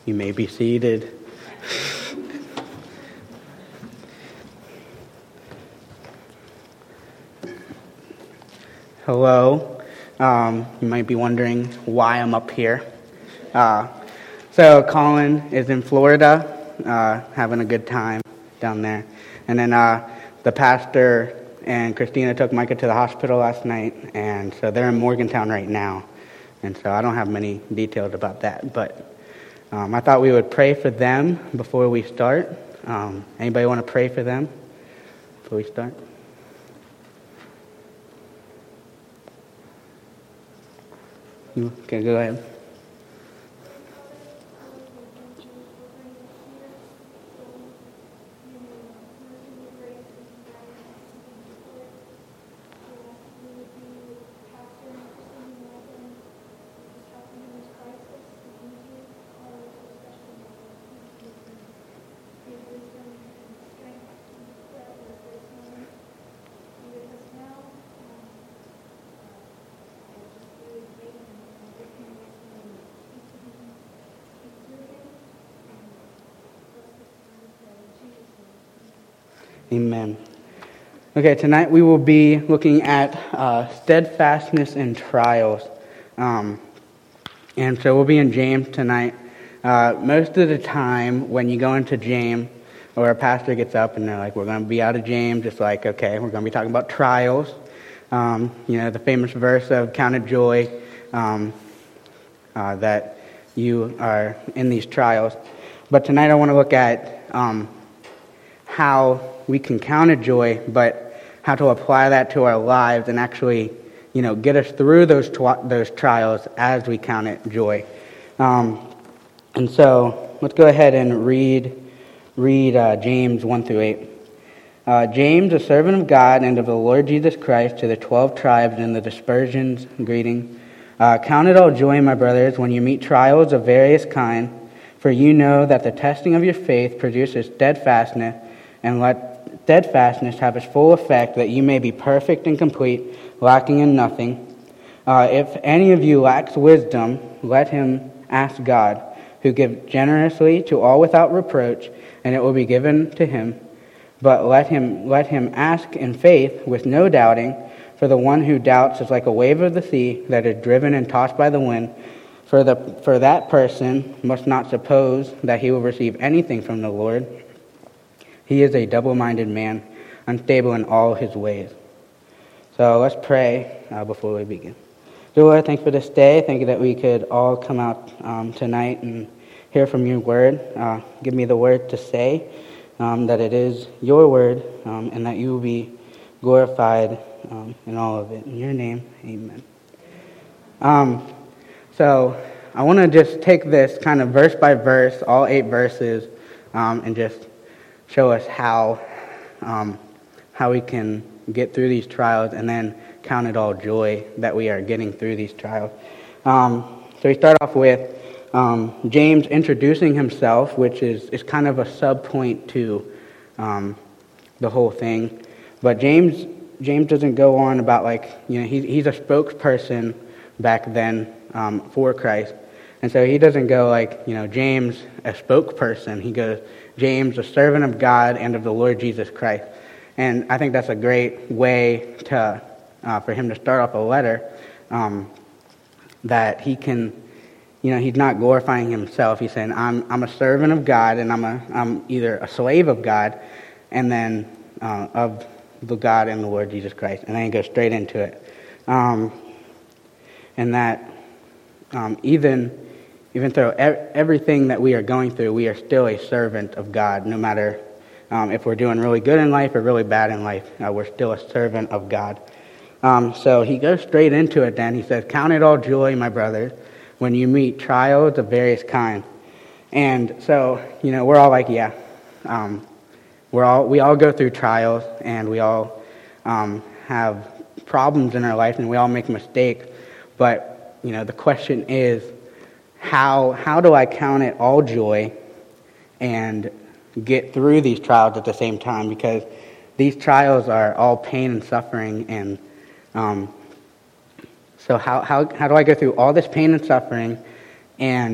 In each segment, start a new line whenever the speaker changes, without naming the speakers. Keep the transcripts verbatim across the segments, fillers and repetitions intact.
You may be seated. Hello. Um, you might be wondering why I'm up here. Uh, so Colin is in Florida, uh, having a good time down there. And then uh, the pastor and Christina took Micah to the hospital last night, and so they're in Morgantown right now. And so I don't have many details about that, but um, I thought we would pray for them before we start. Um, anybody want to pray for them before we start? Okay, go ahead. Amen. Okay, tonight we will be looking at uh, steadfastness in trials. Um, and so we'll be in James tonight. Uh, most of the time when you go into James, or a pastor gets up and they're like, we're going to be out of James, it's like, okay, we're going to be talking about trials. Um, you know, the famous verse of count it joy um, uh, that you are in these trials. But tonight I want to look at um, how we can count it joy, but how to apply that to our lives and actually, you know, get us through those tw- those trials as we count it joy. Um, and so let's go ahead and read read uh, James one through eight. Uh, James, a servant of God and of the Lord Jesus Christ, to the twelve tribes in the dispersions, greeting. Uh, count it all joy, my brothers, when you meet trials of various kinds, for you know that the testing of your faith produces steadfastness, and let steadfastness have its full effect, that you may be perfect and complete, lacking in nothing. Uh, if any of you lacks wisdom, let him ask God, who gives generously to all without reproach, and it will be given to him. But let him let him ask in faith with no doubting, for the one who doubts is like a wave of the sea that is driven and tossed by the wind. For the for that person must not suppose that he will receive anything from the Lord. He is a double-minded man, unstable in all his ways. So let's pray uh, before we begin. Dear Lord, thanks for this day. Thank you that we could all come out um, tonight and hear from your word. Uh, give me the word to say, um, that it is your word, um, and that you will be glorified um, in all of it. In your name, amen. Um, so I want to just take this kind of verse by verse, all eight verses, um, and just show us how um, how we can get through these trials and then count it all joy that we are getting through these trials. Um, so we start off with um, James introducing himself, which is, is kind of a sub-point to um, the whole thing. But James James doesn't go on about like, you know, he's, he's a spokesperson back then um, for Christ. And so he doesn't go like, you know, James, a spokesperson. He goes, James, a servant of God and of the Lord Jesus Christ. And I think that's a great way to uh, for him to start off a letter, um, that he can, you know, he's not glorifying himself. He's saying, I'm I'm a servant of God, and I'm a I'm either a slave of God, and then uh, of the God and the Lord Jesus Christ. And then he goes straight into it. Um, and that um, even... Even though everything that we are going through, we are still a servant of God. No matter um, if we're doing really good in life or really bad in life, uh, we're still a servant of God. Um, so he goes straight into it then. He says, count it all joy, my brothers, when you meet trials of various kinds. And so, you know, we're all like, yeah, um, we're all we all go through trials, and we all um, have problems in our life, and we all make mistakes. But, you know, the question is, How how do I count it all joy and get through these trials at the same time? Because these trials are all pain and suffering, and um, so how, how how do I go through all this pain and suffering and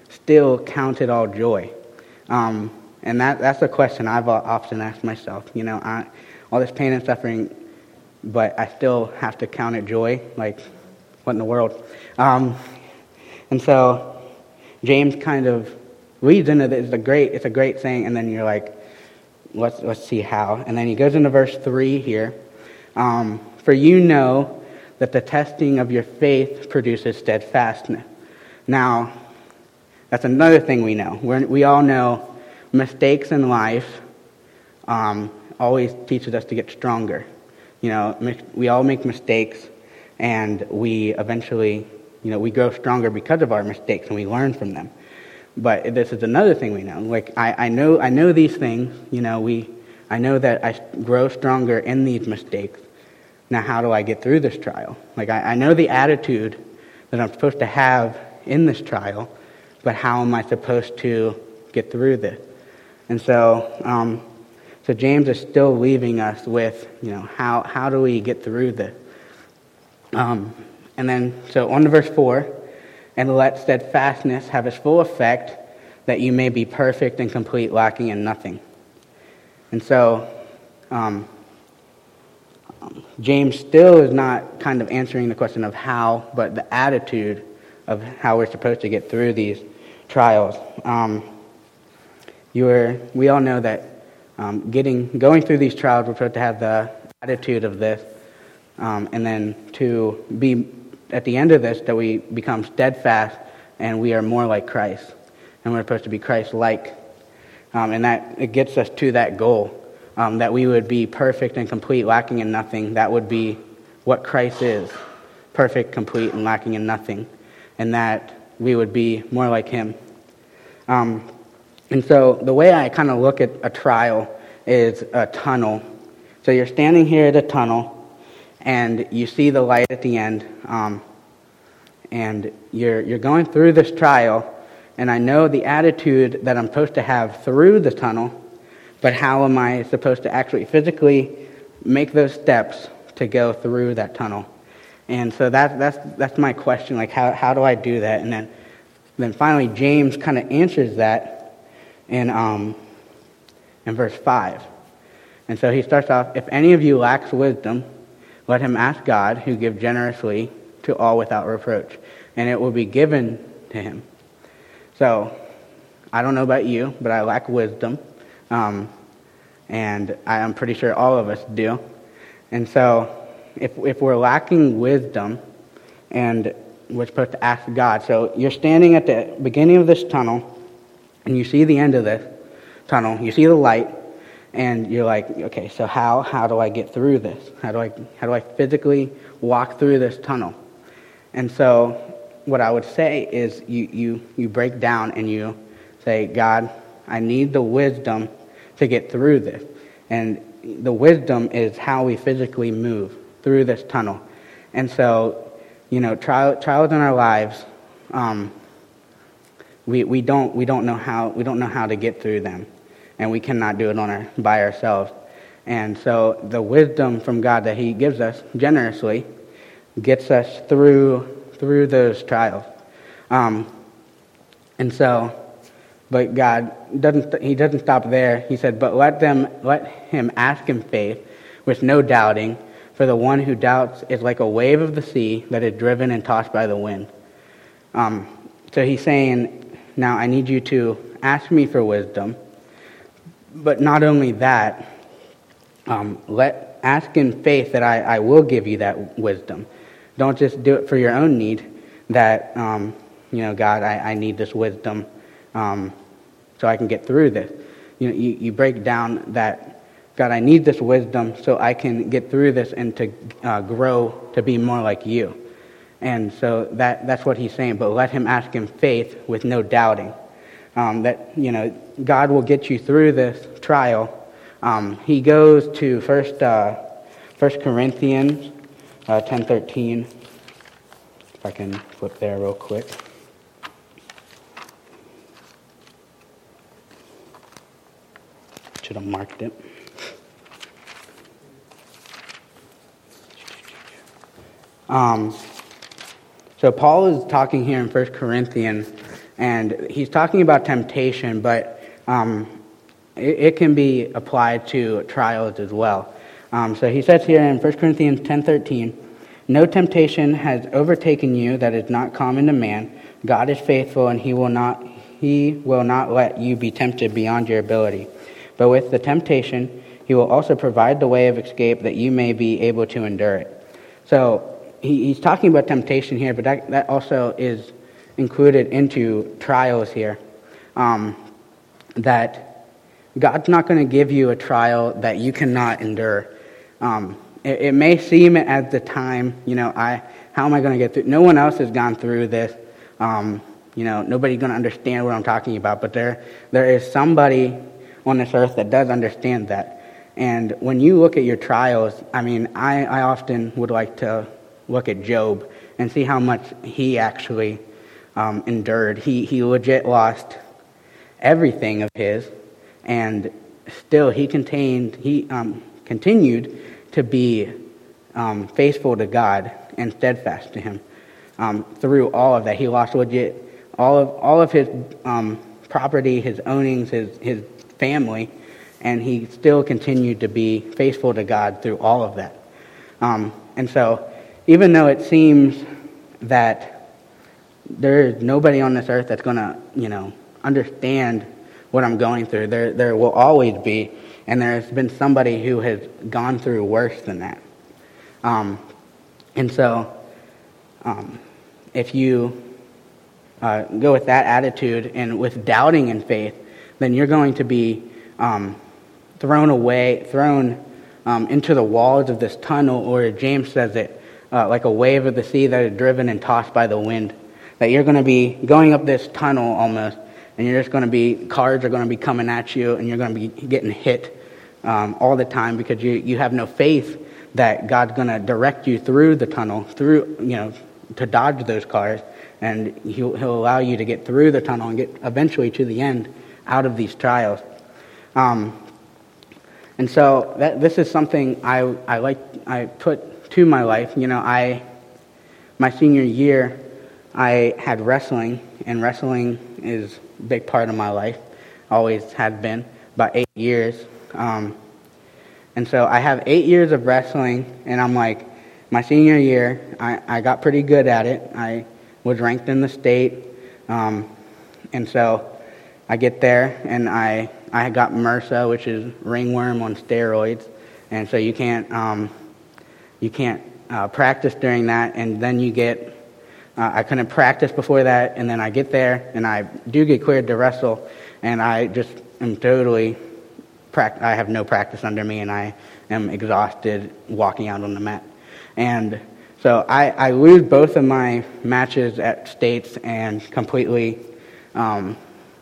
still count it all joy? Um, and that that's a question I've often asked myself. You know, I, all this pain and suffering, but I still have to count it joy? Like, what in the world? Um, and so James kind of leads into this. It's a great, it's a great saying, and then you're like, let's let's see how. And then he goes into verse three here. Um, For you know that the testing of your faith produces steadfastness. Now, that's another thing we know. We're, we all know mistakes in life um, always teaches us to get stronger. You know, we all make mistakes, and we eventually, you know, we grow stronger because of our mistakes, and we learn from them. But this is another thing we know. Like I, I know, I know these things. You know, we, I know that I grow stronger in these mistakes. Now, how do I get through this trial? Like I, I know the attitude that I'm supposed to have in this trial, but how am I supposed to get through this? And so, um, so James is still leaving us with, you know, how how do we get through this? Um, and then, so on to verse four, and let steadfastness have its full effect, that you may be perfect and complete, lacking in nothing. And so, um, James still is not kind of answering the question of how, but the attitude of how we're supposed to get through these trials. Um, you are, we all know that um, getting going through these trials, we're supposed to have the attitude of this, um, and then to be at the end of this, that we become steadfast and we are more like Christ, and we're supposed to be Christ-like, um, and that it gets us to that goal. Um, that we would be perfect and complete, lacking in nothing. That would be what Christ is, perfect, complete, and lacking in nothing. And that we would be more like him. Um, and so the way I kind of look at a trial is a tunnel. So you're standing here at a tunnel, and you see the light at the end, um, and you're you're going through this trial, and I know the attitude that I'm supposed to have through the tunnel. But how am I supposed to actually physically make those steps to go through that tunnel? And so that, that's that's my question. Like, how how do I do that? And then then finally, James kind of answers that in um in verse five. And so he starts off: if any of you lacks wisdom, let him ask God, who gives generously to all without reproach, and it will be given to him. So I don't know about you, but I lack wisdom. Um, and I'm pretty sure all of us do. And so if if we're lacking wisdom, and we're supposed to ask God. So you're standing at the beginning of this tunnel, and you see the end of this tunnel. You see the light, and you're like, okay, so how how do I get through this? How do I how do I physically walk through this tunnel? And so what I would say is you you, you break down and you say, God, I need the wisdom to get through this. And the wisdom is how we physically move through this tunnel. And so, you know, trial, trials in our lives, um, we we don't we don't know how we don't know how to get through them, and we cannot do it on our by ourselves. And so, the wisdom from God that He gives us generously gets us through through those trials. Um, and so. But God doesn't, he doesn't stop there. He said, but let them, let him ask in faith with no doubting, for the one who doubts is like a wave of the sea that is driven and tossed by the wind. Um, so he's saying, now I need you to ask me for wisdom, but not only that, um, let ask in faith that I, I will give you that wisdom. Don't just do it for your own need, that, um, you know, God, I, I need this wisdom. Um, so I can get through this. You know, you, you break down that, God, I need this wisdom so I can get through this and to uh, grow to be more like you. And so that that's what he's saying. But let him ask in faith with no doubting. Um, that, you know, God will get you through this trial. Um, he goes to First uh, First Corinthians uh, ten thirteen. If I can flip there real quick. Should have marked it. Um, so Paul is talking here in First Corinthians, And he's talking about temptation, but um, it, it can be applied to trials as well. Um, so he says here in First Corinthians ten thirteen, "No temptation has overtaken you that is not common to man. God is faithful, and he will not he will not let you be tempted beyond your ability. But with the temptation, he will also provide the way of escape that you may be able to endure it." So he, he's talking about temptation here, but that, that also is included into trials here. Um, that God's not going to give you a trial that you cannot endure. Um, it, it may seem at the time, you know, I how am I going to get through? No one else has gone through this. Um, you know, nobody's going to understand what I'm talking about, but there there is somebody on this earth that does understand that. And when you look at your trials, I mean, I, I often would like to look at Job and see how much he actually um, endured. He he legit lost everything of his, and still he contained he um, continued to be um, faithful to God and steadfast to Him um, through all of that. He lost legit all of all of his um, property, his ownings, his his family, and he still continued to be faithful to God through all of that. Um, and so, even though it seems that there's nobody on this earth that's going to, you know, understand what I'm going through, there there will always be, and there's been somebody who has gone through worse than that. Um, and so, um, if you uh, go with that attitude and with doubting in faith, then you're going to be um, thrown away, thrown um, into the walls of this tunnel, or James says it, uh, like a wave of the sea that is driven and tossed by the wind. That you're going to be going up this tunnel almost, and you're just going to be, cars are going to be coming at you, and you're going to be getting hit um, all the time because you, you have no faith that God's going to direct you through the tunnel, through, you know, to dodge those cars, and he'll, he'll allow you to get through the tunnel and get eventually to the end out of these trials. Um, and so that, this is something I I like I put to my life. You know, I my senior year I had wrestling, and wrestling is a big part of my life. Always had been, about eight years. Um, and so I have eight years of wrestling, and I'm like, my senior year, I, I got pretty good at it. I was ranked in the state, um, and so I get there, and I I got MRSA, which is ringworm on steroids, and so you can't um, you can't uh, practice during that, and then you get uh, I couldn't practice before that, and then I get there, and I do get cleared to wrestle, and I just am totally pract- I have no practice under me, and I am exhausted walking out on the mat, and so I, I lose both of my matches at states and completely. Um,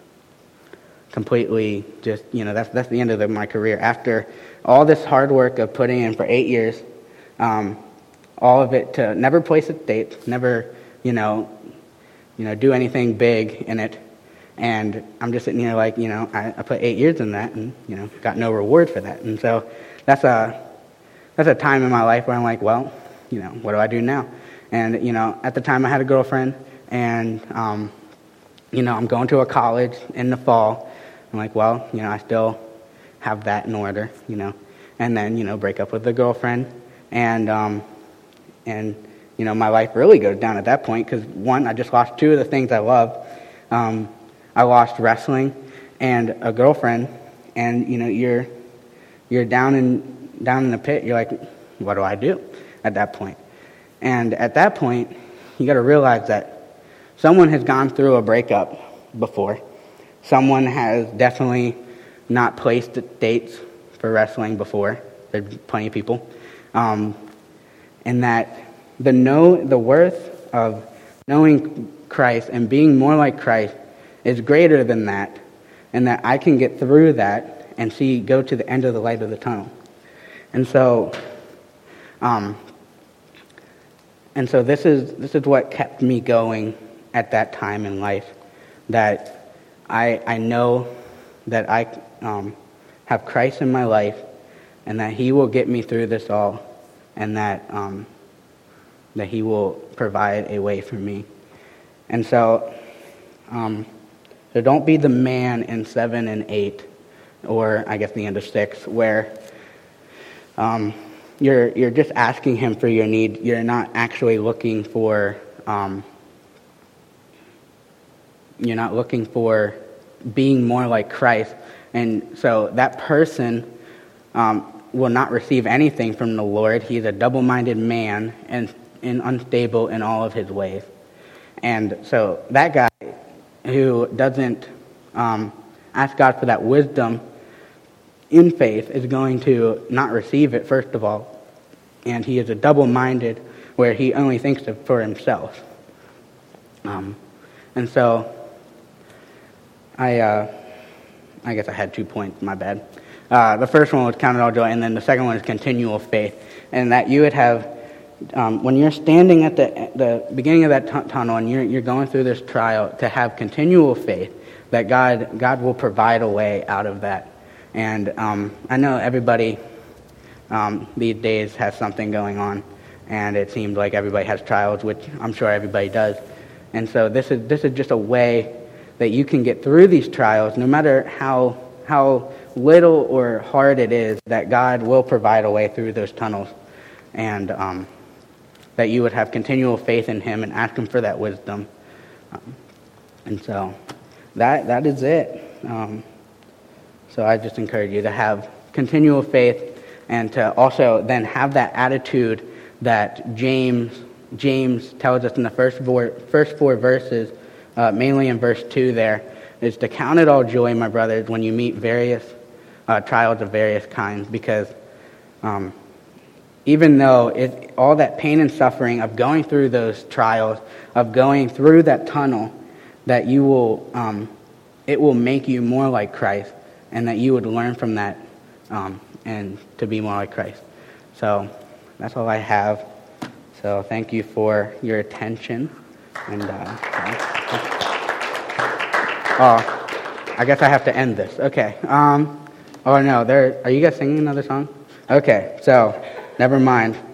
completely just, you know, that's that's the end of the, my career. After all this hard work of putting in for eight years, um, all of it to never place at state, never, you know, you know, do anything big in it, and I'm just sitting here like, you know, I, I put eight years in that, and, you know, got no reward for that. And so that's a that's a time in my life where I'm like, well, you know, what do I do now? And, you know, at the time I had a girlfriend, and, um, you know, I'm going to a college in the fall. I'm like, well, you know, I still have that in order, you know, and then, you know, break up with the girlfriend, and, um, and, you know, my life really goes down at that point, because one, I just lost two of the things I love. Um, I lost wrestling and a girlfriend, and, you know, you're, you're down in, down in the pit. You're like, what do I do at that point? And at that point, you got to realize that someone has gone through a breakup before. Someone has definitely not placed dates for wrestling before. There's plenty of people. Um, and that the know the worth of knowing Christ and being more like Christ is greater than that, and that I can get through that and see go to the end of the light of the tunnel. And so, um, and so this is this is what kept me going at that time in life. That I, I know that I um, have Christ in my life, and that He will get me through this all, and that um, that He will provide a way for me. And so Um, so don't be the man in seven and eight, or I guess the end of six, where um, you're you're just asking him for your need. You're not actually looking for um, you're not looking for being more like Christ, and so that person um, will not receive anything from the Lord. He's a double-minded man and, and unstable in all of his ways. And so that guy who doesn't um, ask God for that wisdom in faith is going to not receive it, first of all. And he is a double-minded where he only thinks of for himself. Um, and so I uh, I guess I had two points, my bad. Uh, the first one was count it all joy, and then the second one is continual faith. And that you would have, um, when you're standing at the the beginning of that t- tunnel and you're you're going through this trial, to have continual faith that God God will provide a way out of that. And um, I know everybody um, these days has something going on, and it seems like everybody has trials, which I'm sure everybody does. And so this is this is just a way that you can get through these trials, no matter how how little or hard it is, that God will provide a way through those tunnels, and um, that you would have continual faith in him and ask him for that wisdom. Um, and so that that is it. Um, so I just encourage you to have continual faith, and to also then have that attitude that James James tells us in the first four, first four verses, uh, mainly in verse two there, is to count it all joy, my brothers, when you meet various uh, trials of various kinds, because um, even though it, all that pain and suffering of going through those trials, of going through that tunnel, that you will, um, it will make you more like Christ, and that you would learn from that um, and to be more like Christ. So that's all I have. So thank you for your attention. And uh, oh, I guess I have to end this. Okay. Um, oh no, there. Are you guys singing another song? Okay. So never mind.